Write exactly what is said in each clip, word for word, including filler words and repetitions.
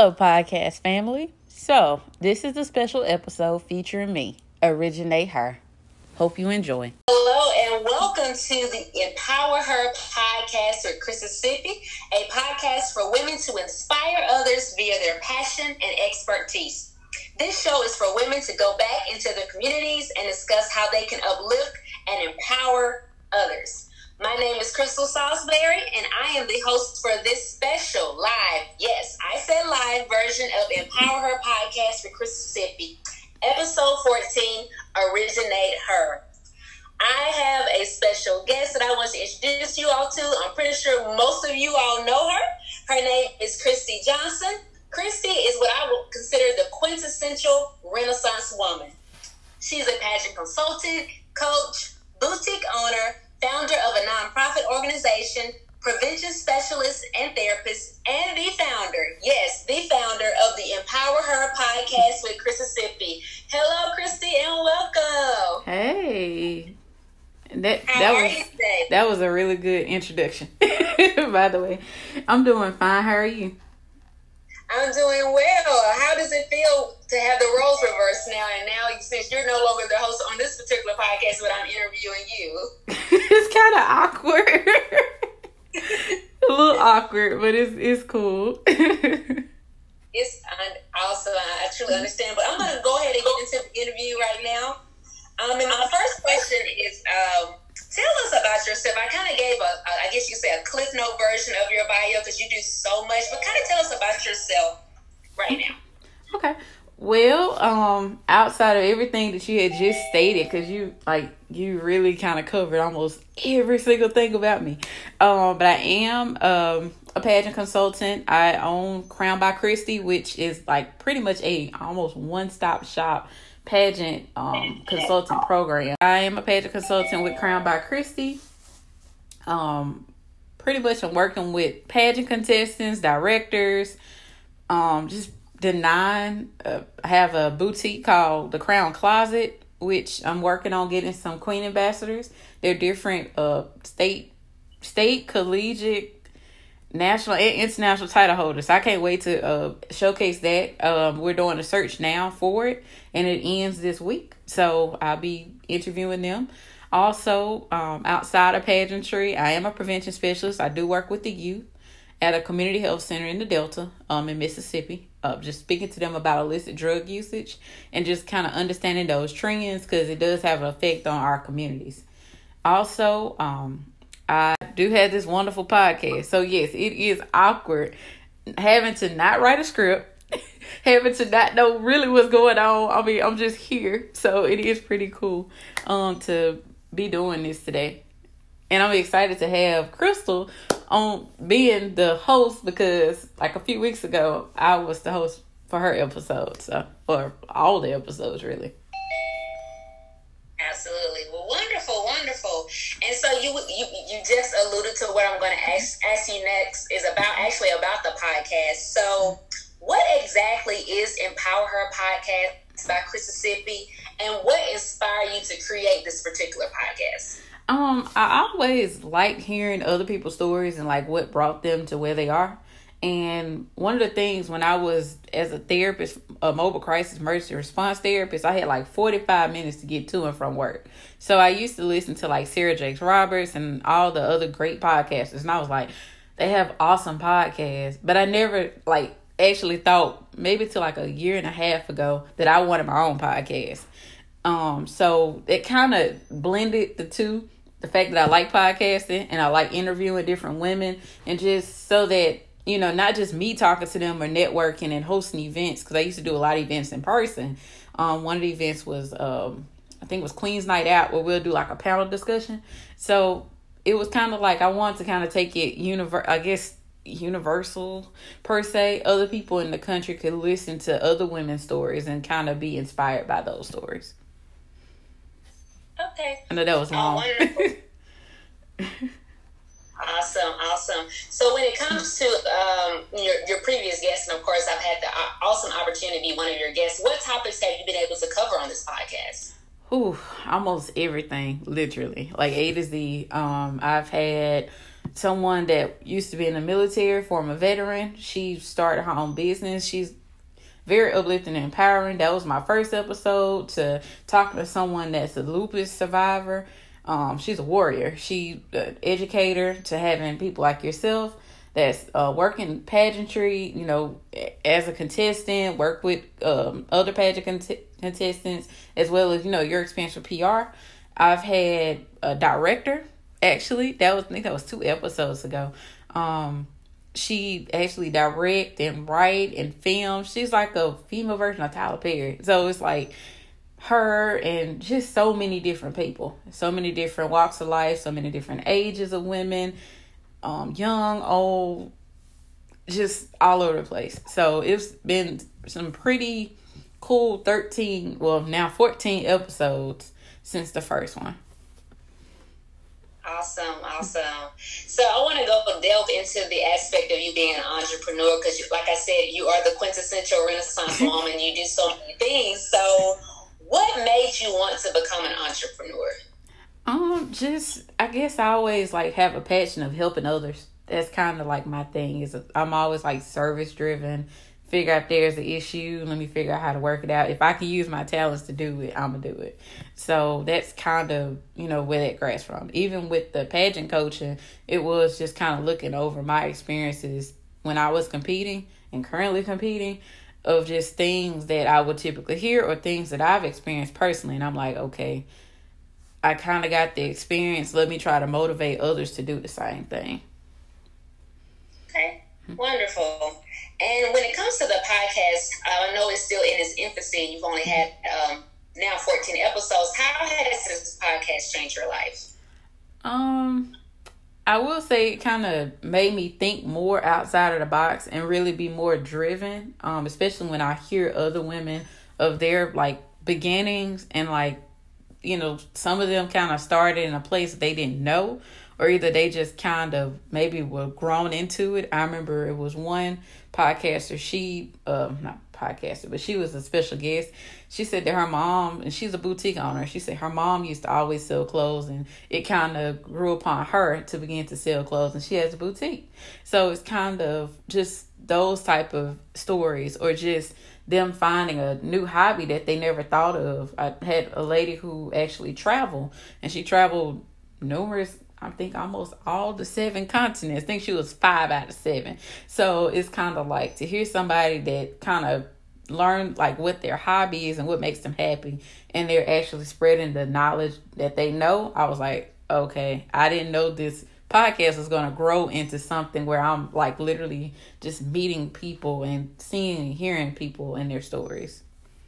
Hello, podcast family. So, this is a special episode featuring me, Originate Her. Hope you enjoy. Hello, and welcome to the Empower Her podcast with Mississippi, a podcast for women to inspire others via their passion and expertise. This show is for women to go back into their communities and discuss how they can uplift and empower others. My name is Crystal Salisbury, and I am the host for this special live, yes, I said live version of Empower Her podcast for Mississippi, episode fourteen, Originate Her. I have a special guest that I want to introduce you all to. I'm pretty sure most of you all know her. Her name is Christy Johnson. Christy is what I would consider the quintessential Renaissance woman. She's a pageant consultant, coach, boutique owner, founder of a nonprofit organization, prevention specialist and therapist, and the founder, yes, the founder of the Empower Her podcast with Mississippi. Hello, Christy, and welcome. Hey. That How that are was you today? that was a really good introduction. By the way, I'm doing fine. How are you? I'm doing well. How does it feel to have the roles reversed now? And now, since you're no longer the host on this particular podcast, but I'm interviewing you. It's kind of awkward. A little awkward, but it's it's cool. It's un- also, I truly understand. But I'm going to go ahead and get into the interview right now. Um, and my first question is, um, tell us about yourself. I kind of gave a, a, I guess you could say a Cliff Note version of your bio because you do so much, but kind of tell us about yourself right now. Okay. Well, um, outside of everything that you had just stated, because you like you really kind of covered almost every single thing about me. Um, but I am um a pageant consultant. I own Crown by Christy, which is like pretty much a almost one stop shop pageant um consultant program. I am a pageant consultant with Crown by Christy. Um, pretty much I'm working with pageant contestants, directors, um, just the nine. Uh, I have a boutique called the Crown Closet, which I'm working on getting some queen ambassadors. They're different uh state, state, collegiate, national and international title holders. I can't wait to uh, showcase that. Um, we're doing a search now for it, and it ends this week. So I'll be interviewing them. Also, um, outside of pageantry, I am a prevention specialist. I do work with the youth at a community health center in the Delta, um, in Mississippi. Uh, just speaking to them about illicit drug usage and just kind of understanding those trends because it does have an effect on our communities. Also, um, I do have this wonderful podcast. So yes, it is awkward having to not write a script, having to not know really what's going on. I mean, I'm just here. So it is pretty cool um to be doing this today. And I'm excited to have Crystal on being the host because like a few weeks ago, I was the host for her episode. So, or all the episodes really. Absolutely. Well, wonderful, wonderful. And so you you you just alluded to what I'm going to ask ask you next is about actually about the podcast. So, what exactly is Empower Her podcast by Mississippi, and what inspired you to create this particular podcast? Um, I always like hearing other people's stories and like what brought them to where they are. And one of the things when I was as a therapist, a mobile crisis emergency response therapist, I had like forty-five minutes to get to and from work. So I used to listen to like Sarah Jakes Roberts and all the other great podcasters. And I was like, they have awesome podcasts. But I never like actually thought maybe till like a year and a half ago that I wanted my own podcast. Um, so it kind of blended the two. The fact that I like podcasting and I like interviewing different women and just so that, you know, not just me talking to them or networking and hosting events, because I used to do a lot of events in person. Um, one of the events was, um, I think it was Queen's Night Out, where we'll do like a panel discussion. So it was kind of like I wanted to kind of take it, univer- I guess, universal per se. Other people in the country could listen to other women's stories and kind of be inspired by those stories. Okay. I know that was long. Oh, wonderful. Awesome, awesome. So when it comes to um, your, your previous guests, and of course I've had the awesome opportunity to be one of your guests, what topics have you been able to cover on this podcast? Ooh, almost everything, literally. Like A to Z. Um, I've had someone that used to be in the military, former veteran. She started her own business. She's very uplifting and empowering. That was my first episode, to talking to someone that's a lupus survivor. Um, she's a warrior. She's an educator, to having people like yourself that's uh, working pageantry, you know, as a contestant, work with um, other pageant cont- contestants, as well as, you know, your experience with P R. I've had a director, actually, that was, I think that was two episodes ago. Um, she actually direct and write and film. She's like a female version of Tyler Perry. So it's like her and just so many different people, so many different walks of life, so many different ages of women, um, young, old, just all over the place. So it's been some pretty cool thirteen, well now fourteen episodes since the first one. Awesome, awesome. So I want to go delve into the aspect of you being an entrepreneur, because, like I said, you are the quintessential Renaissance woman. You do so many things. So what made you want to become an entrepreneur? Um, just, I guess I always like have a passion of helping others. That's kind of like my thing. Is I'm always like service driven. Figure out there's an issue, let me figure out how to work it out. If I can use my talents to do it, I'm gonna do it. So that's kind of, you know, where that grass from. Even with the pageant coaching, it was just kind of looking over my experiences when I was competing and currently competing, of just things that I would typically hear or things that I've experienced personally. And I'm like, okay, I kind of got the experience. Let me try to motivate others to do the same thing. Okay, wonderful. And when it comes to the podcast, uh, I know it's still in its infancy. You've only had um, now fourteen episodes. How has this podcast changed your life? Um, I will say it kind of made me think more outside of the box and really be more driven. Um, especially when I hear other women of their like beginnings, and like, you know, some of them kind of started in a place they didn't know, or either they just kind of maybe were grown into it. I remember it was one podcaster, she, uh, not podcaster, but she was a special guest. She said that her mom, and she's a boutique owner, she said her mom used to always sell clothes, and it kind of grew upon her to begin to sell clothes, and she has a boutique. So it's kind of just those type of stories, or just them finding a new hobby that they never thought of. I had a lady who actually traveled, and she traveled numerous, I think almost all the seven continents. I think she was five out of seven. So it's kind of like to hear somebody that kind of learned like what their hobby is and what makes them happy, and they're actually spreading the knowledge that they know. I was like, okay, I didn't know this podcast was going to grow into something where I'm like literally just meeting people and seeing and hearing people and their stories.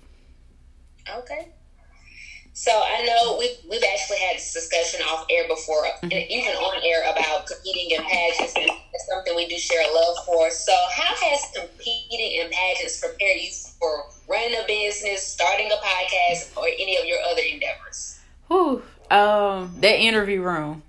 Okay. So I know we've, we've actually had this discussion off air before, mm-hmm. and even on air, about competing in pageants, and it's something we do share a love for. So how has competing in pageants prepared you for running a business, starting a podcast, or any of your other endeavors? Whew, um, that interview room.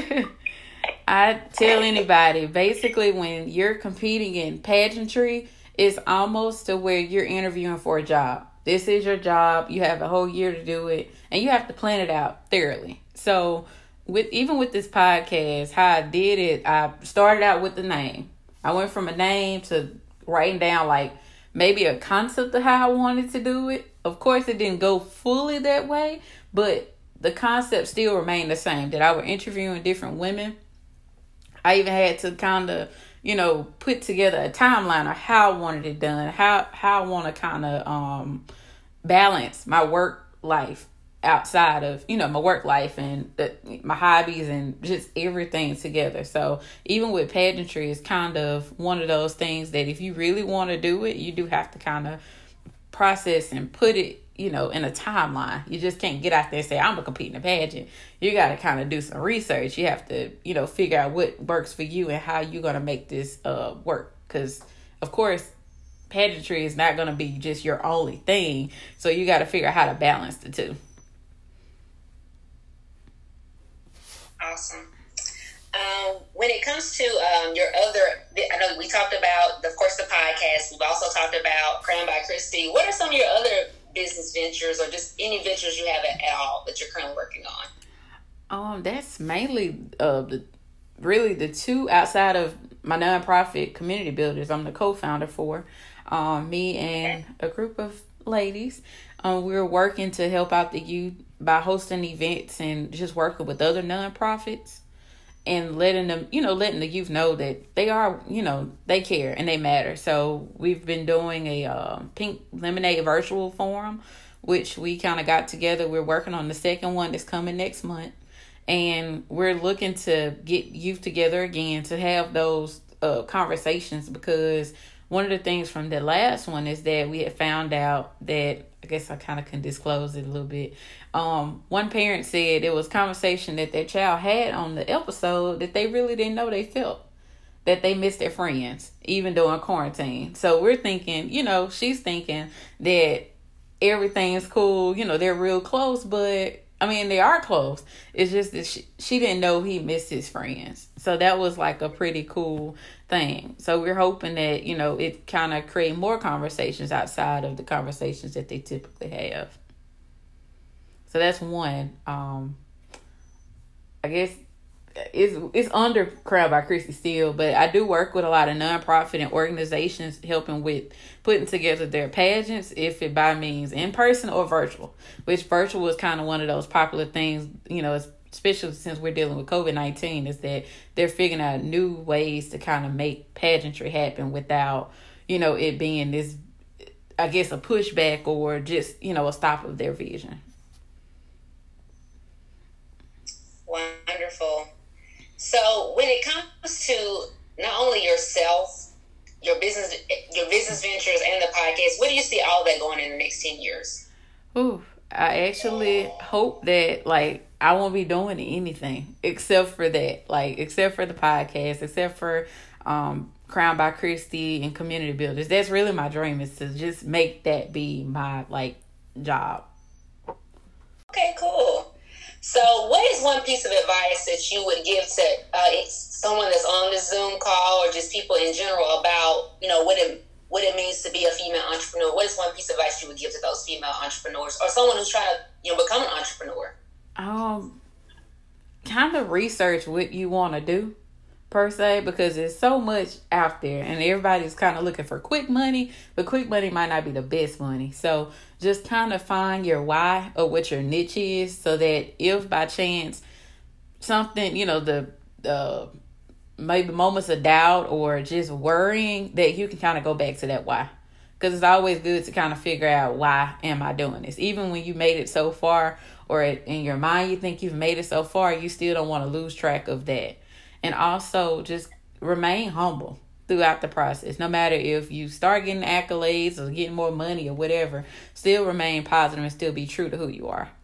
I tell anybody, basically when you're competing in pageantry, it's almost to where you're interviewing for a job. This is your job. You have a whole year to do it, and you have to plan it out thoroughly. So with even with this podcast, how I did it, I started out with the name. I went from a name to writing down like maybe a concept of how I wanted to do it. Of course, it didn't go fully that way, but the concept still remained the same, that I was interviewing different women. I even had to kind of, you know, put together a timeline of how I wanted it done, how how I want to kind of um, balance my work life outside of, you know, my work life and the, my hobbies and just everything together. So even with pageantry, it's kind of one of those things that if you really want to do it, you do have to kind of process and put it, you know, in a timeline. You just can't get out there and say, I'm going to compete in a pageant. You got to kind of do some research. You have to, you know, figure out what works for you and how you're going to make this uh, work. Because, of course, pageantry is not going to be just your only thing. So you got to figure out how to balance the two. Awesome. Um, when it comes to um, your other, I know we talked about, of course, the podcast. We've also talked about Crowned by Christy. What are some of your other business ventures, or just any ventures you have at, at all that you're currently working on? Um, that's mainly uh the really the two outside of my nonprofit Community Builders, I'm the co-founder for. Um, me and a group of ladies, um, we're working to help out the youth by hosting events and just working with other nonprofits and letting them, you know, letting the youth know that they are, you know, they care and they matter. So we've been doing a uh, Pink Lemonade virtual forum, which we kind of got together. We're working on the second one that's coming next month. And we're looking to get youth together again to have those uh, conversations, because one of the things from the last one is that we had found out that, I guess I kind of can disclose it a little bit. Um, one parent said it was conversation that their child had on the episode that they really didn't know they felt, that they missed their friends, even during quarantine. So we're thinking, you know, she's thinking that everything's cool, you know, they're real close, but I mean, they are close. It's just that she, she didn't know he missed his friends. So that was like a pretty cool thing. So we're hoping that, you know, it kind of create more conversations outside of the conversations that they typically have. So that's one. Um, I guess it's it's under Crowned by Christy still, but I do work with a lot of nonprofit and organizations helping with putting together their pageants, if it by means in person or virtual, which virtual is kind of one of those popular things, you know, especially since we're dealing with COVID nineteen, is that they're figuring out new ways to kind of make pageantry happen without, you know, it being this, I guess, a pushback or just, you know, a stop of their vision. Wonderful. So when it comes to not only yourself, your business, your business ventures, and the podcast, what do you see all that going in the next ten years? Ooh, I actually hope that, like, I won't be doing anything except for that, like, except for the podcast, except for um, Crowned by Christy and Community Builders. That's really my dream, is to just make that be my, like, job. Okay, cool. So what is one piece of advice that you would give to uh, someone that's on this Zoom call, or just people in general, about, you know, what it what it means to be a female entrepreneur? What is one piece of advice you would give to those female entrepreneurs, or someone who's trying to, you know, become an entrepreneur? Um, kind of research what you want to do, per se, because there's so much out there and everybody's kind of looking for quick money, but quick money might not be the best money. So just kind of find your why or what your niche is, so that if by chance something, you know, the the maybe moments of doubt or just worrying, that you can kind of go back to that why. Because it's always good to kind of figure out, why am I doing this? Even when you made it so far, or in your mind you think you've made it so far, you still don't want to lose track of that. And also just remain humble throughout the process. No matter if you start getting accolades or getting more money or whatever, still remain positive and still be true to who you are.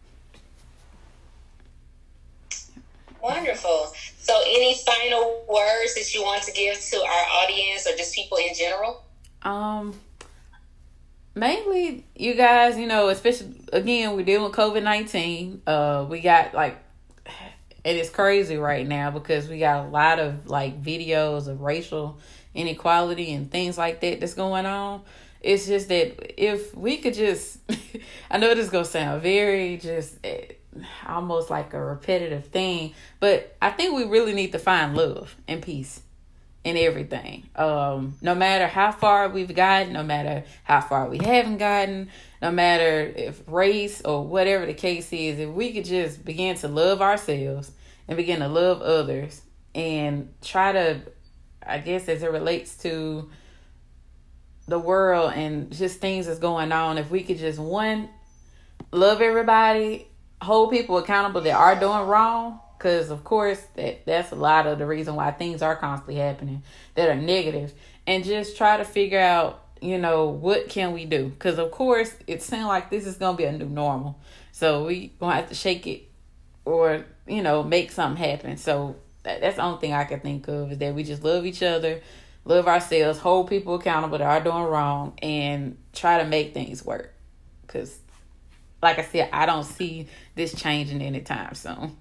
Wonderful. So any final words that you want to give to our audience, or just people in general? Um, mainly you guys, you know, especially, again, we're dealing with COVID nineteen. Uh, we got like, it is crazy right now because we got a lot of like videos of racial inequality and things like that that's going on. It's just that if we could just, I know this is going to sound very just almost like a repetitive thing, but I think we really need to find love and peace in everything. Um, no matter how far we've gotten, no matter how far we haven't gotten, no matter if race or whatever the case is, if we could just begin to love ourselves and begin to love others and try to, I guess as it relates to the world and just things that's going on, if we could just, one, love everybody, hold people accountable that are doing wrong, because of course that that's a lot of the reason why things are constantly happening that are negative, and just try to figure out, you know, what can we do? Because of course it seems like this is gonna be a new normal, so we gonna have to shake it or, you know, make something happen. So that, that's the only thing I can think of, is that we just love each other, love ourselves, hold people accountable that are doing wrong, and try to make things work. Because like I said, I don't see this changing anytime soon.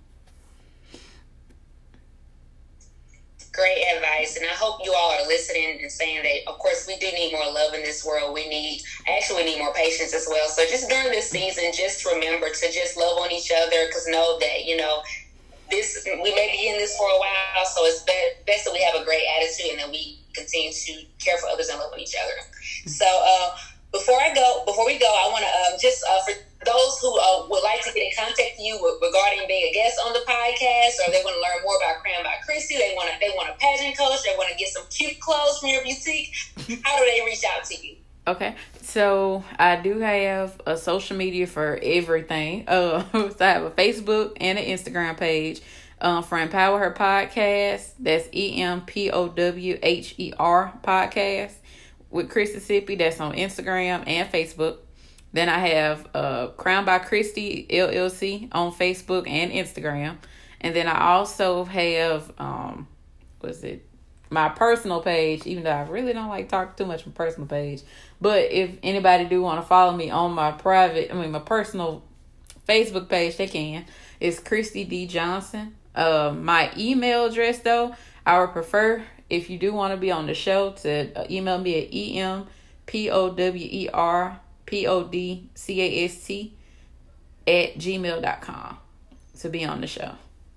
Great advice. And I hope you all are listening and saying that, of course, we do need more love in this world. We need, actually, we need more patience as well. So just during this season, just remember to just love on each other, because know that, you know, this we may be in this for a while, so it's best, best that we have a great attitude and that we continue to care for others and love on each other. So uh, before I go, before we go, I want to um, just uh, for those who uh, would like to get in contact with you regarding being a guest on the podcast, or they want to learn more about Crowned by Christy, they want to they want a pageant coach, they want to get some cute clothes from your boutique. How do they reach out to you? Okay, so I do have a social media for everything. Uh, so I have a Facebook and an Instagram page um, for Empower Her Podcast. That's E M P O W H E R Podcast with Christy. That's on Instagram and Facebook. Then I have uh, Crowned by Christy L L C on Facebook and Instagram. And then I also have, um, what's it? my personal page, even though I really don't like talking too much on my personal page. But if anybody do want to follow me on my private, I mean, my personal Facebook page, they can. It's Christy D. Johnson. Uh, my email address, though, I would prefer, if you do want to be on the show, to email me at E M P O W E R P O D C A S T at gmail dot com to be on the show.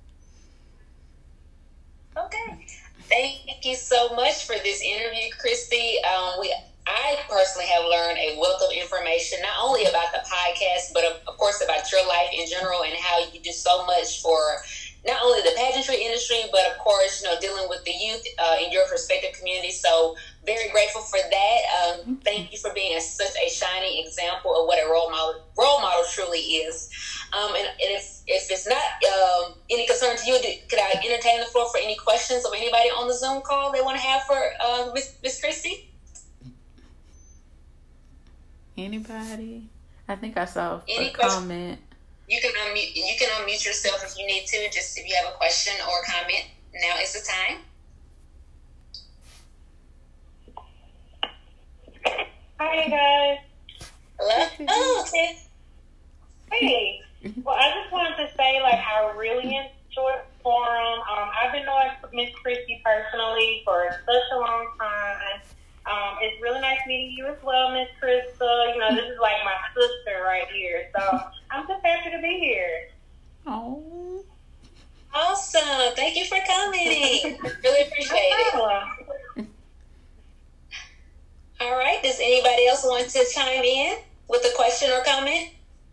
Okay. Thank you so much for this interview, Christy. Um, we, I personally have learned a wealth of information, not only about the podcast, but of, of course about your life in general and how you do so much for not only the pageantry industry, but of course, you know, dealing with the youth uh, in your respective community. So very grateful for that. Um, thank you for being a, such a shining example of what a role model role model truly is. Um, and, and if, if it's not um, any concern to you, do, could I entertain the floor for any questions of anybody on the Zoom call they want to have for uh, Miss Miss Christy? Anybody? I think I saw any a question? comment. You can unmute. You can unmute yourself if you need to. Just if you have a question or comment, now is the time. Hi guys. Hello. Oh, okay. Hey. Well, I just wanted to say, like, I really enjoyed the forum. Um, I've been knowing Miss Christy personally for such a long time. Um, it's really nice meeting you as well, Miss Krista. You know, this is like my sister right here. So I'm just happy to be here. Oh. Awesome. Thank you for coming. Really appreciate it. All right. Does anybody else want to chime in with a question or comment?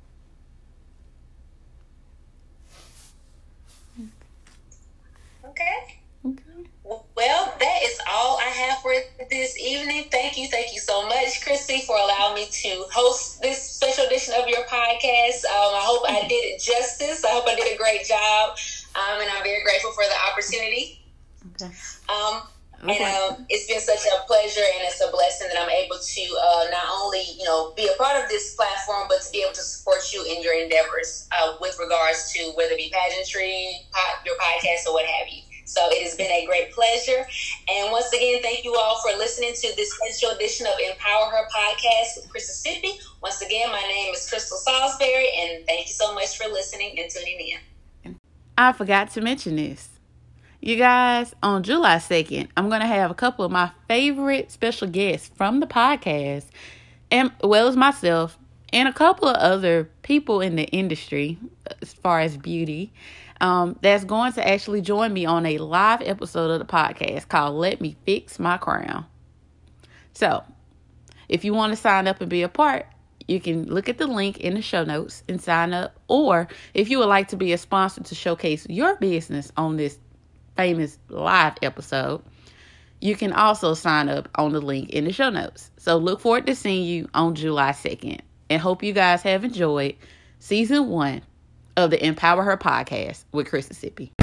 Okay. Okay. Well, that is all I have for this evening. Thank you. Thank you so much, Christy, for allowing me to host this special edition of your podcast. Um, I hope I did it justice. I hope I did a great job. Um, and I'm very grateful for the opportunity. Okay. Um, Okay. And um, it's been such a pleasure and it's a blessing that I'm able to uh, not only, you know, be a part of this platform, but to be able to support you in your endeavors uh, with regards to whether it be pageantry, pod, your podcast, or what have you. So it has been a great pleasure. And once again, thank you all for listening to this special edition of Empower Her Podcast with Mississippi. Once again, my name is Crystal Salisbury, and thank you so much for listening and tuning in. I forgot to mention this. You guys, on July second, I'm going to have a couple of my favorite special guests from the podcast, and well as myself, and a couple of other people in the industry as far as beauty, um, that's going to actually join me on a live episode of the podcast called Let Me Fix My Crown. So, if you want to sign up and be a part, you can look at the link in the show notes and sign up. Or if you would like to be a sponsor to showcase your business on this famous live episode, you can also sign up on the link in the show notes. So look forward to seeing you on July second, and hope you guys have enjoyed season one of the Empower Her Podcast with Mississippi.